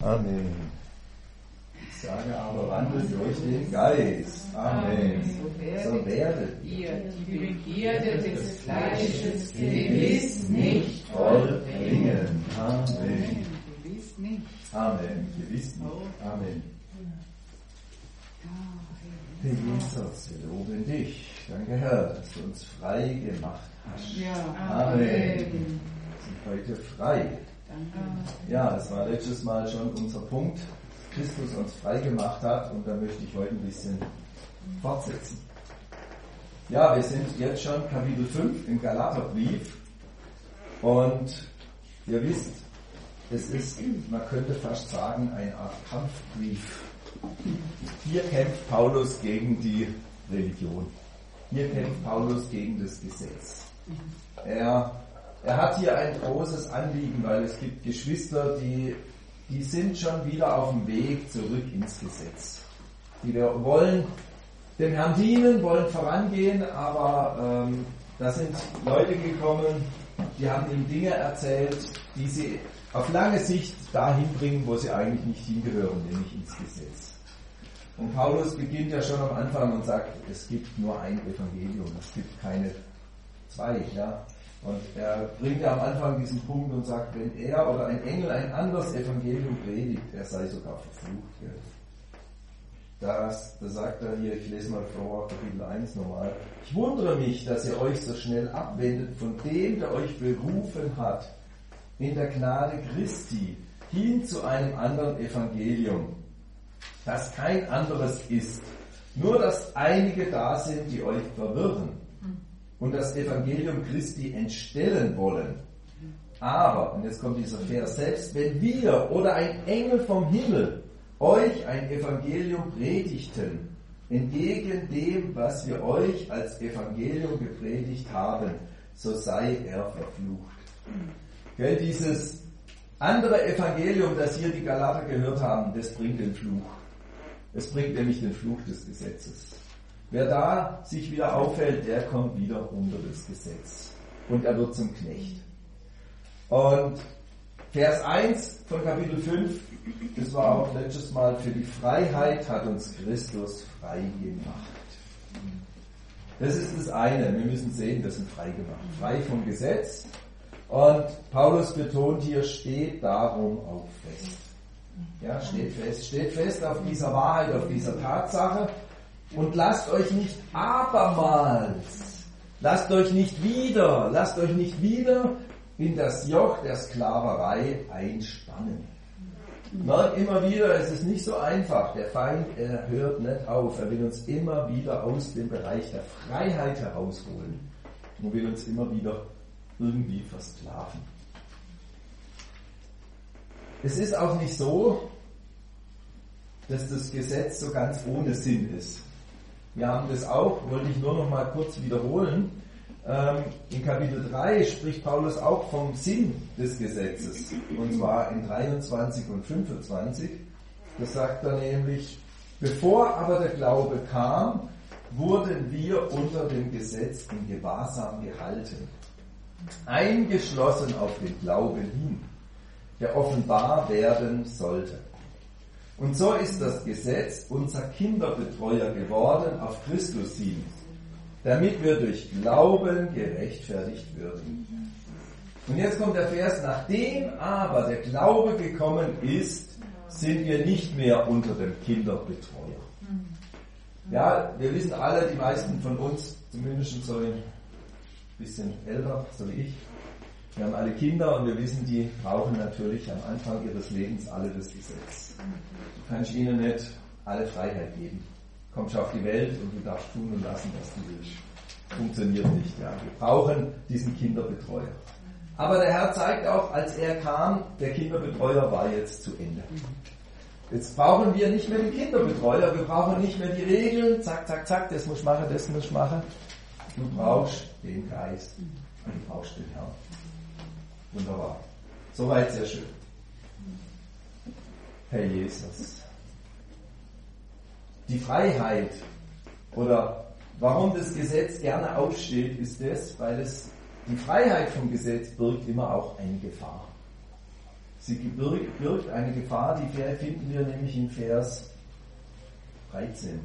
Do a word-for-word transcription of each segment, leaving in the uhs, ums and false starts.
Amen. Ich sage aber, wandelt durch den Geist. Amen. So werdet ihr die Begierde des Fleisches gewiss nicht vollbringen. Amen. Gewiss nicht. Amen. Gewiss nicht. Amen. Herr Jesus, wir loben dich. Danke, Herr, dass du uns frei gemacht hast. Ja. Amen. Wir sind heute frei. Danke. Ja, das war letztes Mal schon unser Punkt, dass Christus uns frei gemacht hat, und da möchte ich heute ein bisschen fortsetzen. Ja, wir sind jetzt schon Kapitel fünf im Galaterbrief, und ihr wisst, es ist, man könnte fast sagen, eine Art Kampfbrief. Hier kämpft Paulus gegen die Religion. Hier kämpft Paulus gegen das Gesetz. Er, er hat hier ein großes Anliegen, weil es gibt Geschwister, die, die sind schon wieder auf dem Weg zurück ins Gesetz. Die wollen dem Herrn dienen, wollen vorangehen, aber ähm, da sind Leute gekommen, die haben ihm Dinge erzählt, die sie auf lange Sicht dahin bringen, wo sie eigentlich nicht hingehören, nämlich ins Gesetz. Und Paulus beginnt ja schon am Anfang und sagt, es gibt nur ein Evangelium, es gibt keine zwei. Ja? Und er bringt ja am Anfang diesen Punkt und sagt, wenn er oder ein Engel ein anderes Evangelium predigt, er sei sogar verflucht. Ja? Das, das sagt er hier, ich lese mal vor, Kapitel eins nochmal. Ich wundere mich, dass ihr euch so schnell abwendet von dem, der euch berufen hat, in der Gnade Christi, hin zu einem anderen Evangelium, das kein anderes ist. Nur, dass einige da sind, die euch verwirren und das Evangelium Christi entstellen wollen. Aber, und jetzt kommt dieser Vers, selbst wenn wir oder ein Engel vom Himmel euch ein Evangelium predigten, entgegen dem, was wir euch als Evangelium gepredigt haben, so sei er verflucht. Gell, dieses andere Evangelium, das hier die Galater gehört haben, das bringt den Fluch. Es bringt nämlich den Fluch des Gesetzes. Wer da sich wieder aufhält, der kommt wieder unter das Gesetz. Und er wird zum Knecht. Und Vers eins von Kapitel fünf, das war auch letztes Mal, für die Freiheit hat uns Christus frei gemacht. Das ist das eine, wir müssen sehen, wir sind frei gemacht. Frei vom Gesetz. Und Paulus betont hier, steht darum auch fest. Ja, steht fest. Steht fest auf dieser Wahrheit, auf dieser Tatsache. Und lasst euch nicht abermals, lasst euch nicht wieder, lasst euch nicht wieder in das Joch der Sklaverei einspannen. Merkt immer wieder, es ist nicht so einfach. Der Feind, er hört nicht auf. Er will uns immer wieder aus dem Bereich der Freiheit herausholen. Und will uns immer wieder irgendwie versklaven. Es ist auch nicht so, dass das Gesetz so ganz ohne Sinn ist. Wir haben das auch, wollte ich nur noch mal kurz wiederholen. In Kapitel drei spricht Paulus auch vom Sinn des Gesetzes. Und zwar in dreiundzwanzig und fünfundzwanzig. Das sagt er nämlich, bevor aber der Glaube kam, wurden wir unter dem Gesetz in Gewahrsam gehalten. Eingeschlossen auf den Glauben hin, der offenbar werden sollte. Und so ist das Gesetz unser Kinderbetreuer geworden auf Christus hin, damit wir durch Glauben gerechtfertigt würden. Und jetzt kommt der Vers, nachdem aber der Glaube gekommen ist, sind wir nicht mehr unter dem Kinderbetreuer. Ja, wir wissen alle, die meisten von uns, zumindest so ein bisschen älter, so wie ich, wir haben alle Kinder und wir wissen, die brauchen natürlich am Anfang ihres Lebens alle das Gesetz. Du kannst ihnen nicht alle Freiheit geben. Kommst auf die Welt und du darfst tun und lassen, was du willst. Funktioniert nicht. Ja. Wir brauchen diesen Kinderbetreuer. Aber der Herr zeigt auch, als er kam, der Kinderbetreuer war jetzt zu Ende. Jetzt brauchen wir nicht mehr den Kinderbetreuer, wir brauchen nicht mehr die Regeln, zack, zack, zack, das muss ich machen, das muss ich machen. Du brauchst den Geist und du brauchst den Herrn. Wunderbar. Soweit sehr schön. Herr Jesus. Die Freiheit oder warum das Gesetz gerne aufsteht, ist das, weil es die Freiheit vom Gesetz birgt immer auch eine Gefahr. Es Sie birgt, birgt eine Gefahr, die finden wir nämlich in Vers dreizehn.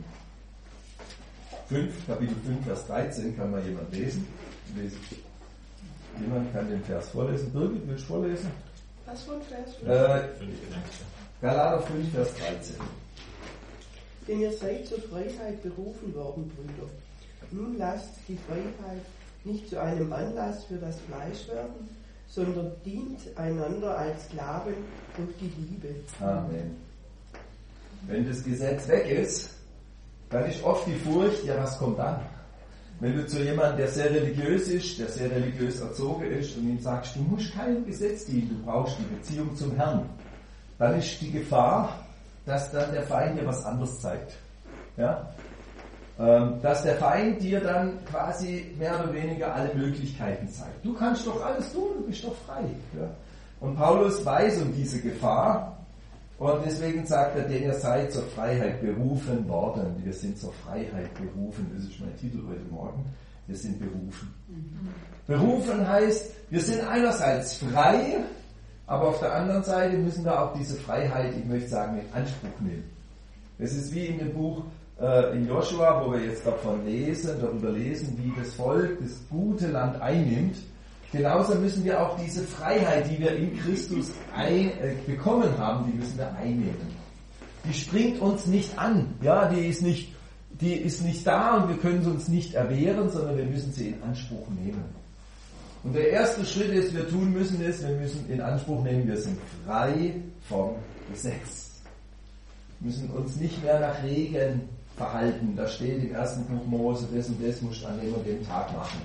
fünf, Kapitel fünf, Vers dreizehn, kann mal jemand lesen. lesen. Jemand kann den Vers vorlesen. Birgit, willst du vorlesen? Was für ein Vers? Äh, Galater fünf, Vers dreizehn. Denn ihr seid zur Freiheit berufen worden, Brüder. Nun lasst die Freiheit nicht zu einem Anlass für das Fleisch werden, sondern dient einander als Sklaven durch die Liebe. Amen. Wenn das Gesetz weg ist, dann ist oft die Furcht, ja, was kommt dann? Wenn du zu jemandem, der sehr religiös ist, der sehr religiös erzogen ist, und ihm sagst, du musst keinem Gesetz dienen, du brauchst die Beziehung zum Herrn, dann ist die Gefahr, dass dann der Feind dir was anderes zeigt. Ja? Ähm, dass der Feind dir dann quasi mehr oder weniger alle Möglichkeiten zeigt. Du kannst doch alles tun, du bist doch frei. Ja? Und Paulus weiß um diese Gefahr, und deswegen sagt er, denn ihr seid zur Freiheit berufen worden. Wir sind zur Freiheit berufen. Das ist mein Titel heute Morgen. Wir sind berufen. Mhm. Berufen heißt, wir sind einerseits frei, aber auf der anderen Seite müssen wir auch diese Freiheit, ich möchte sagen, in Anspruch nehmen. Es ist wie in dem Buch äh, in Joshua, wo wir jetzt davon lesen, darüber lesen, wie das Volk das gute Land einnimmt. Genauso müssen wir auch diese Freiheit, die wir in Christus ein, äh, bekommen haben, die müssen wir einnehmen. Die springt uns nicht an, ja, die ist nicht, die ist nicht da und wir können sie uns nicht erwehren, sondern wir müssen sie in Anspruch nehmen. Und der erste Schritt ist, wir tun müssen ist, wir müssen in Anspruch nehmen, wir sind frei vom Gesetz. Wir müssen uns nicht mehr nach Regeln verhalten. Da steht im ersten Buch Mose, das und das musst du an dem und dem Tag machen.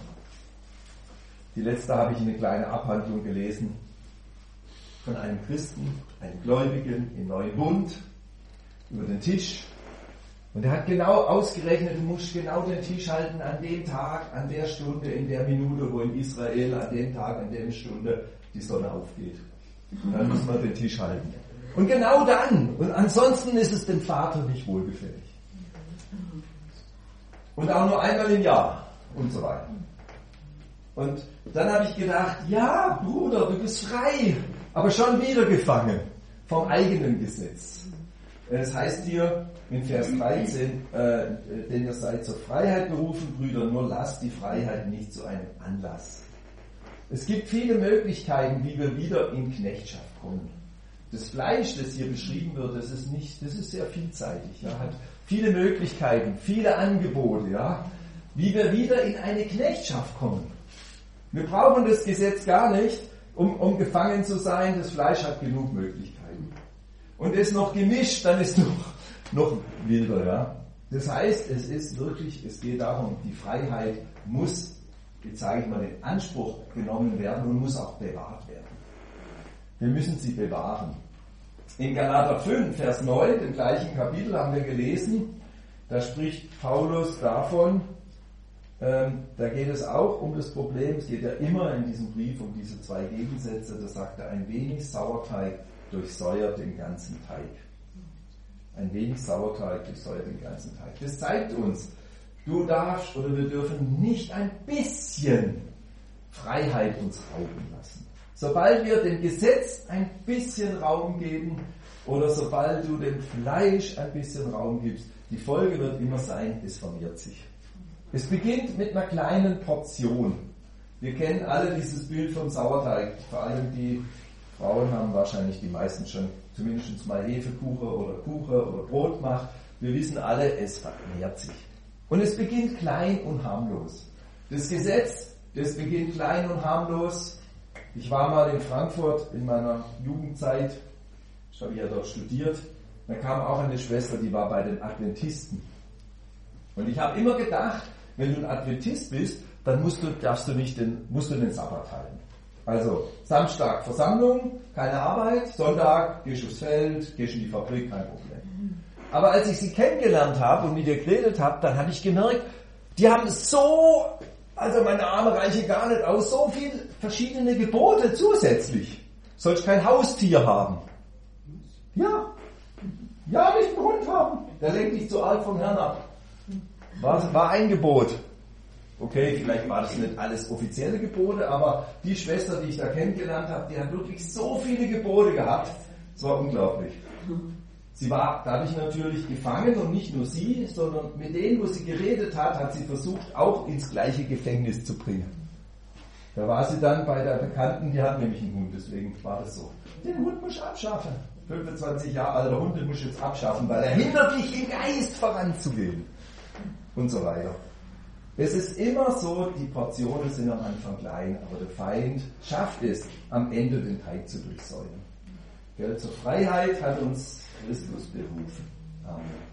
Die letzte habe ich eine kleine Abhandlung gelesen von einem Christen, einem Gläubigen im Neuen Bund, über den Tisch. Und er hat genau ausgerechnet, du musst genau den Tisch halten an dem Tag, an der Stunde, in der Minute, wo in Israel an dem Tag, an der Stunde die Sonne aufgeht. Und dann müssen wir den Tisch halten. Und genau dann, und ansonsten ist es dem Vater nicht wohlgefällig. Und auch nur einmal im Jahr und so weiter. Und dann habe ich gedacht, ja, Bruder, du bist frei, aber schon wieder gefangen vom eigenen Gesetz. Es heißt hier in Vers dreizehn, äh, denn ihr seid zur Freiheit berufen, Brüder, nur lasst die Freiheit nicht zu einem Anlass. Es gibt viele Möglichkeiten, wie wir wieder in Knechtschaft kommen. Das Fleisch, das hier beschrieben wird, das ist nicht, das ist sehr vielseitig, ja, hat viele Möglichkeiten, viele Angebote, ja, wie wir wieder in eine Knechtschaft kommen. Wir brauchen das Gesetz gar nicht, um, um gefangen zu sein. Das Fleisch hat genug Möglichkeiten. Und es noch gemischt, dann ist noch, noch wilder. Ja? Das heißt, es ist wirklich, es geht darum, die Freiheit muss, jetzt sage ich mal, in Anspruch genommen werden und muss auch bewahrt werden. Wir müssen sie bewahren. In Galater fünf, Vers neun, im gleichen Kapitel haben wir gelesen, da spricht Paulus davon, Ähm, da geht es auch um das Problem, es geht ja immer in diesem Brief um diese zwei Gegensätze, da sagt er, ein wenig Sauerteig durchsäuert den ganzen Teig. Ein wenig Sauerteig durchsäuert den ganzen Teig. Das zeigt uns, du darfst oder wir dürfen nicht ein bisschen Freiheit uns rauben lassen. Sobald wir dem Gesetz ein bisschen Raum geben oder sobald du dem Fleisch ein bisschen Raum gibst, die Folge wird immer sein, es vermehrt sich. Es beginnt mit einer kleinen Portion. Wir kennen alle dieses Bild vom Sauerteig. Vor allem die Frauen haben wahrscheinlich die meisten schon zumindest mal Hefekuchen oder Kuchen oder Brot gemacht. Wir wissen alle, es vermehrt sich. Und es beginnt klein und harmlos. Das Gesetz, das beginnt klein und harmlos. Ich war mal in Frankfurt in meiner Jugendzeit. Ich habe ja dort studiert. Da kam auch eine Schwester, die war bei den Adventisten. Und ich habe immer gedacht, wenn du ein Adventist bist, dann musst du, darfst du nicht den, musst du den Sabbat halten. Also Samstag Versammlung, keine Arbeit, Sonntag gehst du aufs Feld, gehst in die Fabrik, kein Problem. Aber als ich sie kennengelernt habe und mit ihr geredet habe, dann habe ich gemerkt, die haben so, also meine Arme reichen gar nicht aus, so viele verschiedene Gebote zusätzlich. Sollst kein Haustier haben. Ja, ja, nicht einen Hund haben. Der lenkt dich zu arg vom Herrn ab. War, war ein Gebot. Okay, vielleicht war das nicht alles offizielle Gebote, aber die Schwester, die ich da kennengelernt habe, die hat wirklich so viele Gebote gehabt. Es war unglaublich. Sie war dadurch natürlich gefangen und nicht nur sie, sondern mit denen, wo sie geredet hat, hat sie versucht, auch ins gleiche Gefängnis zu bringen. Da war sie dann bei der Bekannten, die hat nämlich einen Hund, deswegen war das so. Den Hund muss ich abschaffen. fünfundzwanzig Jahre alter Hund, den muss ich jetzt abschaffen, weil er hindert dich im Geist voranzugehen. Und so weiter. Es ist immer so, die Portionen sind am Anfang klein, aber der Feind schafft es, am Ende den Teig zu durchsäuern. Gell? Zur Freiheit hat uns Christus berufen. Amen.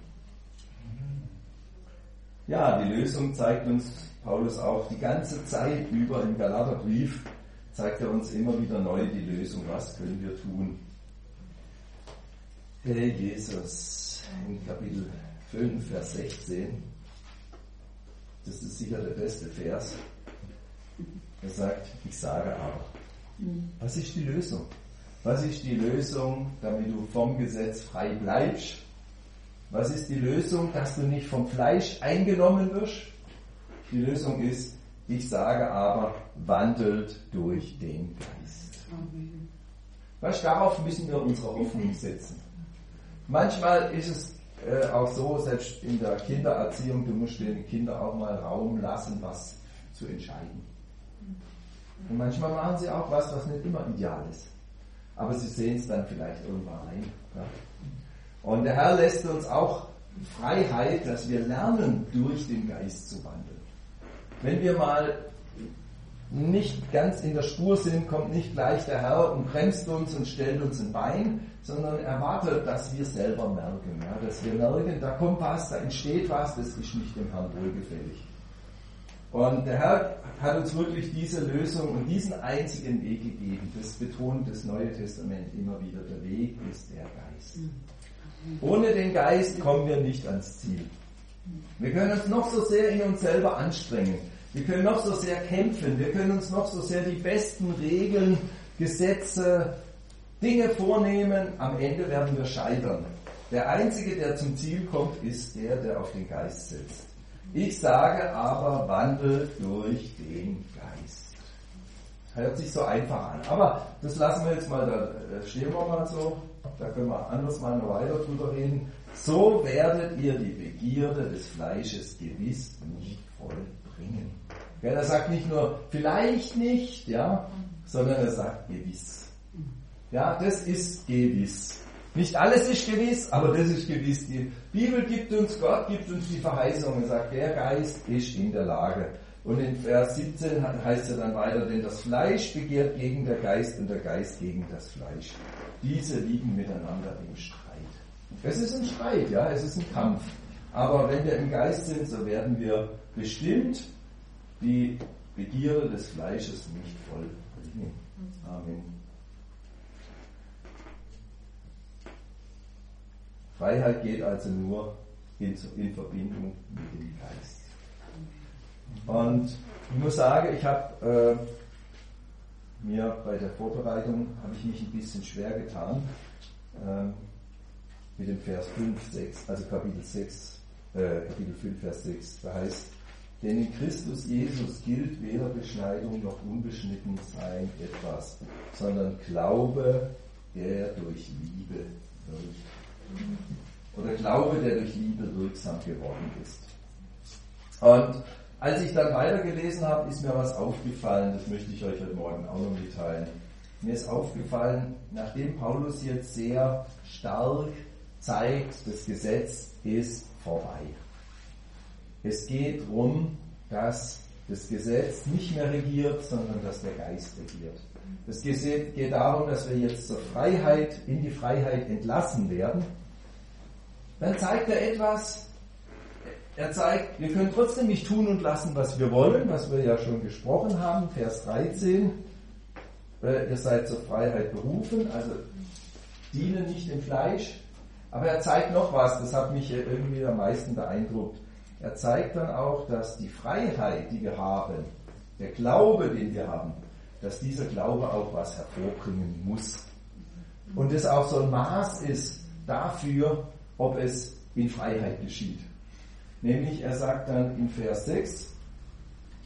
Ja, die Lösung zeigt uns Paulus auch die ganze Zeit über im Galaterbrief, zeigt er uns immer wieder neu die Lösung, was können wir tun. Herr Jesus, in Kapitel fünf, Vers sechzehn, das ist sicher der beste Vers, er sagt, ich sage aber. Was ist die Lösung? Was ist die Lösung, damit du vom Gesetz frei bleibst? Was ist die Lösung, dass du nicht vom Fleisch eingenommen wirst? Die Lösung ist, ich sage aber, wandelt durch den Geist. Amen. Weißt, darauf müssen wir unsere Hoffnung setzen. Manchmal ist es äh, auch so, selbst in der Kindererziehung, du musst den Kindern auch mal Raum lassen, was zu entscheiden. Und manchmal machen sie auch was, was nicht immer ideal ist. Aber sie sehen es dann vielleicht irgendwann ein. Ja? Und der Herr lässt uns auch Freiheit, dass wir lernen, durch den Geist zu wandeln. Wenn wir mal nicht ganz in der Spur sind, kommt nicht gleich der Herr und bremst uns und stellt uns ein Bein, sondern erwartet, dass wir selber merken. Ja? Dass wir merken, da kommt was, da entsteht was, das ist nicht dem Herrn wohlgefällig. Und der Herr hat uns wirklich diese Lösung und diesen einzigen Weg gegeben. Das betont das Neue Testament immer wieder. Der Weg ist der Geist. Ohne den Geist kommen wir nicht ans Ziel. Wir können uns noch so sehr in uns selber anstrengen. Wir können noch so sehr kämpfen. Wir können uns noch so sehr die besten Regeln, Gesetze, Dinge vornehmen. Am Ende werden wir scheitern. Der Einzige, der zum Ziel kommt, ist der, der auf den Geist setzt. Ich sage aber, wandelt durch den Geist. Hört sich so einfach an. Aber das lassen wir jetzt mal, da stehen wir mal so. Da können wir anders mal noch weiter drüber reden. So werdet ihr die Begierde des Fleisches gewiss nicht vollbringen. Ja, er sagt nicht nur vielleicht nicht, ja, sondern er sagt gewiss. Ja, das ist gewiss. Nicht alles ist gewiss, aber das ist gewiss. Die Bibel gibt uns, Gott gibt uns die Verheißung und sagt, der Geist ist in der Lage. Und in Vers siebzehn heißt es dann weiter, denn das Fleisch begehrt gegen der Geist und der Geist gegen das Fleisch. Diese liegen miteinander im Streit. Es ist ein Streit, ja, es ist ein Kampf. Aber wenn wir im Geist sind, so werden wir bestimmt die Begierde des Fleisches nicht vollbringen. Amen. Freiheit geht also nur in, in Verbindung mit dem Geist. Und ich muss sagen, ich habe äh, mir bei der Vorbereitung habe ich mich ein bisschen schwer getan äh, mit dem Vers fünf, sechs, also Kapitel sechs, äh, Kapitel fünf, Vers sechs. Da heißt, denn in Christus Jesus gilt weder Beschneidung noch Unbeschnittensein etwas, sondern Glaube, der durch Liebe wirkt. Oder Glaube, der durch Liebe wirksam geworden ist. Und als ich dann weitergelesen habe, ist mir was aufgefallen, das möchte ich euch heute Morgen auch noch mitteilen. Mir ist aufgefallen, nachdem Paulus jetzt sehr stark zeigt, das Gesetz ist vorbei. Es geht darum, dass das Gesetz nicht mehr regiert, sondern dass der Geist regiert. Es geht darum, dass wir jetzt zur Freiheit, in die Freiheit entlassen werden. Dann zeigt er etwas, er zeigt, wir können trotzdem nicht tun und lassen, was wir wollen, was wir ja schon gesprochen haben, Vers dreizehn, ihr seid zur Freiheit berufen, also diene nicht dem Fleisch, aber er zeigt noch was, das hat mich irgendwie am meisten beeindruckt. Er zeigt dann auch, dass die Freiheit, die wir haben, der Glaube, den wir haben, dass dieser Glaube auch was hervorbringen muss. Und das auch so ein Maß ist dafür, ob es in Freiheit geschieht. Nämlich, er sagt dann in Vers sechs,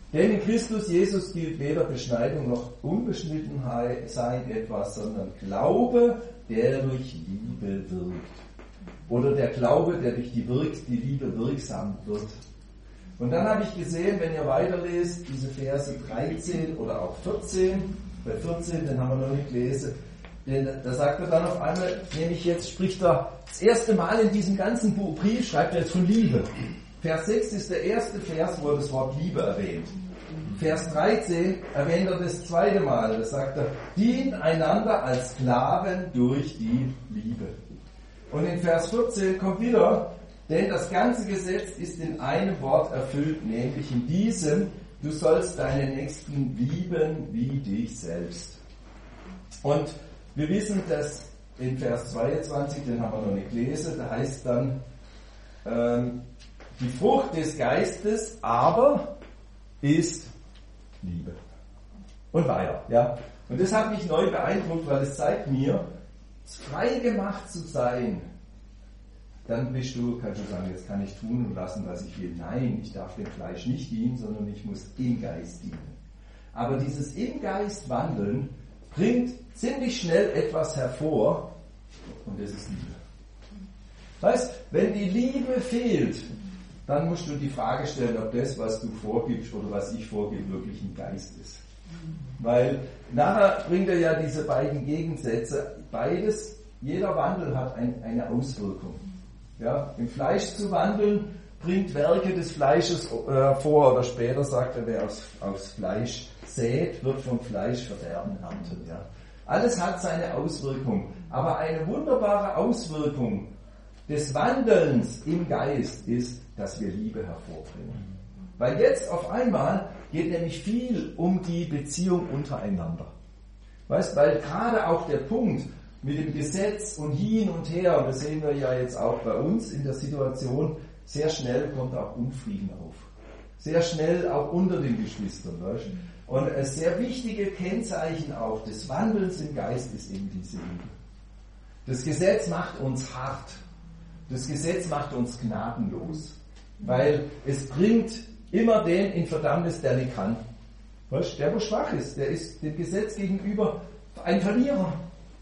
Denn in Christus Jesus gilt weder Beschneidung noch Unbeschnittenheit sein etwas, sondern Glaube, der durch Liebe wirkt. Oder der Glaube, der durch die, wirkt, die Liebe wirksam wird. Und dann habe ich gesehen, wenn ihr weiterlest, diese Verse dreizehn oder auch vierzehn, bei vierzehn, den haben wir noch nicht gelesen, denn da sagt er dann auf einmal, nämlich jetzt spricht er das erste Mal in diesem ganzen Brief, schreibt er jetzt von Liebe. Vers sechs ist der erste Vers, wo er das Wort Liebe erwähnt. Vers dreizehn erwähnt er das zweite Mal, da sagt er, dient einander als Sklaven durch die Liebe. Und in Vers vierzehn kommt wieder, denn das ganze Gesetz ist in einem Wort erfüllt, nämlich in diesem, du sollst deinen Nächsten lieben wie dich selbst. Und wir wissen, dass in Vers zweiundzwanzig, den haben wir noch nicht gelesen, da heißt dann, ähm, die Frucht des Geistes aber ist Liebe. Und weiter, ja. Und das hat mich neu beeindruckt, weil es zeigt mir, frei gemacht zu sein, dann bist du, kannst du sagen, jetzt kann ich tun und lassen, was ich will. Nein, ich darf dem Fleisch nicht dienen, sondern ich muss im Geist dienen. Aber dieses im Geist wandeln bringt ziemlich schnell etwas hervor und das ist Liebe. Weißt, wenn die Liebe fehlt, dann musst du die Frage stellen, ob das, was du vorgibst oder was ich vorgebe, wirklich ein Geist ist. Weil nachher bringt er ja diese beiden Gegensätze, beides, jeder Wandel hat ein, eine Auswirkung. Ja, im Fleisch zu wandeln, bringt Werke des Fleisches äh, vor, oder später sagt er, wer aus, aus Fleisch sät, wird vom Fleisch Verderben ernten. Ja. Alles hat seine Auswirkung, aber eine wunderbare Auswirkung des Wandelns im Geist ist, dass wir Liebe hervorbringen. Weil jetzt auf einmal geht nämlich viel um die Beziehung untereinander. Weißt, weil gerade auch der Punkt mit dem Gesetz und hin und her, und das sehen wir ja jetzt auch bei uns in der Situation, sehr schnell kommt auch Unfrieden auf. Sehr schnell auch unter den Geschwistern. Weißt? Und ein sehr wichtige Kennzeichen auch des Wandelns im Geist ist eben diese Liebe. Das Gesetz macht uns hart. Das Gesetz macht uns gnadenlos. Weil es bringt immer den in Verdammnis, der nicht kann. Weißt? Der, wo schwach ist, der ist dem Gesetz gegenüber ein Verlierer.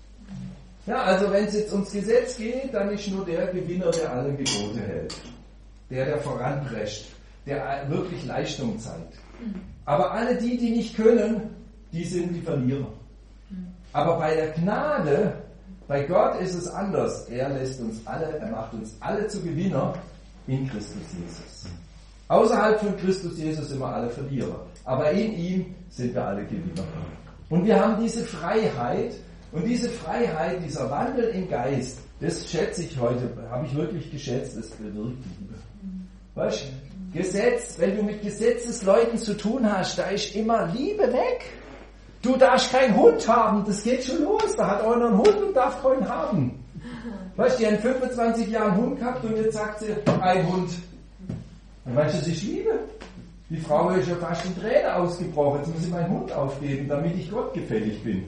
Ja, also wenn es jetzt ums Gesetz geht, dann ist nur der Gewinner, der alle Gebote hält. Der, der voranprescht, der wirklich Leistung zeigt. Aber alle die, die nicht können, die sind die Verlierer. Aber bei der Gnade, bei Gott ist es anders. Er lässt uns alle, er macht uns alle zu Gewinner in Christus Jesus. Außerhalb von Christus Jesus sind wir alle Verlierer. Aber in ihm sind wir alle Gewinner. Und wir haben diese Freiheit, und diese Freiheit, dieser Wandel im Geist, das schätze ich heute, habe ich wirklich geschätzt, das bewirkt Liebe. Weißt du, Gesetz, wenn du mit Gesetzesleuten zu tun hast, da ist immer Liebe weg. Du darfst keinen Hund haben, das geht schon los, da hat einer einen Hund und darf keinen haben. Weißt du, die haben fünfundzwanzig Jahre einen Hund gehabt und jetzt sagt sie, ein Hund. Dann weißt du, das ist Liebe. Die Frau ist ja fast in Tränen ausgebrochen, jetzt muss ich meinen Hund aufgeben, damit ich Gott gefällig bin.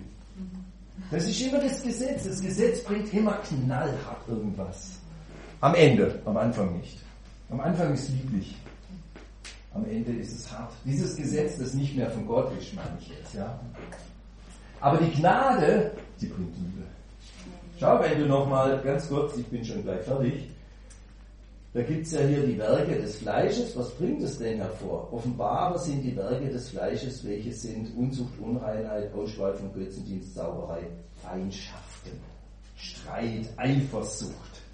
Das ist immer das Gesetz. Das Gesetz bringt immer knallhart irgendwas. Am Ende, am Anfang nicht. Am Anfang ist es lieblich. Am Ende ist es hart. Dieses Gesetz, das nicht mehr von Gott ist, meine ich jetzt. Ja? Aber die Gnade, die bringt Liebe. Schau, wenn du nochmal, ganz kurz, ich bin schon gleich fertig. Da gibt es ja hier die Werke des Fleisches. Was bringt es denn hervor? Offenbar sind die Werke des Fleisches, welche sind Unzucht, Unreinheit, Ausschweifung von Götzendienst, Zauberei, Feindschaften, Streit, Eifersucht,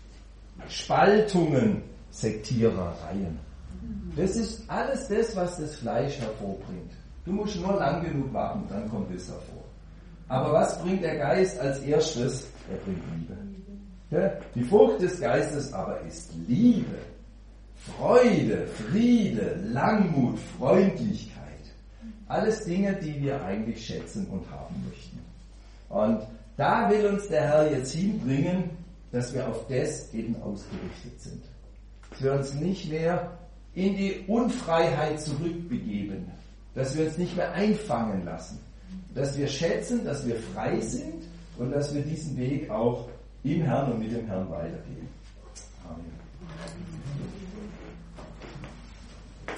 Spaltungen, Sektierereien. Das ist alles das, was das Fleisch hervorbringt. Du musst nur lang genug warten, dann kommt es hervor. Aber was bringt der Geist als erstes? Er bringt Liebe. Ja, die Frucht des Geistes aber ist Liebe, Freude, Friede, Langmut, Freundlichkeit. Alles Dinge, die wir eigentlich schätzen und haben möchten. Und da will uns der Herr jetzt hinbringen, dass wir auf das eben ausgerichtet sind. Dass wir uns nicht mehr in die Unfreiheit zurückbegeben. Dass wir uns nicht mehr einfangen lassen. Dass wir schätzen, dass wir frei sind und dass wir diesen Weg auch im Herrn und mit dem Herrn weitergehen. Amen.